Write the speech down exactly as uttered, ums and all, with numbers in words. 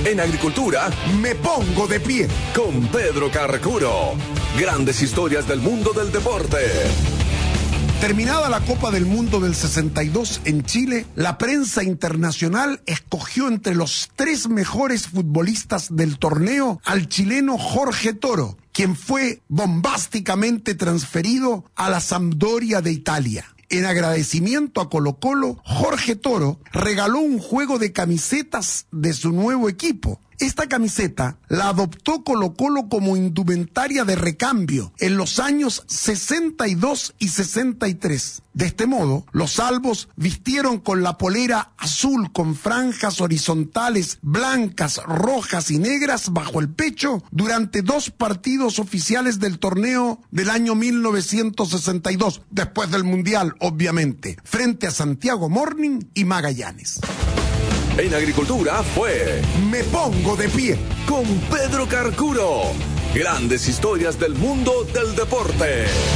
En agricultura, me pongo de pie con Pedro Carcuro. Grandes historias del mundo del deporte. Terminada la Copa del Mundo del sesenta y dos en Chile, la prensa internacional escogió entre los tres mejores futbolistas del torneo al chileno Jorge Toro, quien fue bombásticamente transferido a la Sampdoria de Italia. En agradecimiento a Colo-Colo, Jorge Toro regaló un juego de camisetas de su nuevo equipo. Esta camiseta la adoptó Colo-Colo como indumentaria de recambio en los años sesenta y dos y sesenta y tres. De este modo, los albos vistieron con la polera azul con franjas horizontales blancas, rojas y negras bajo el pecho durante dos partidos oficiales del torneo del año mil novecientos sesenta y dos, después del Mundial, obviamente, frente a Santiago Morning y Magallanes. En agricultura fue Me Pongo de Pie con Pedro Carcuro. Grandes historias del mundo del deporte.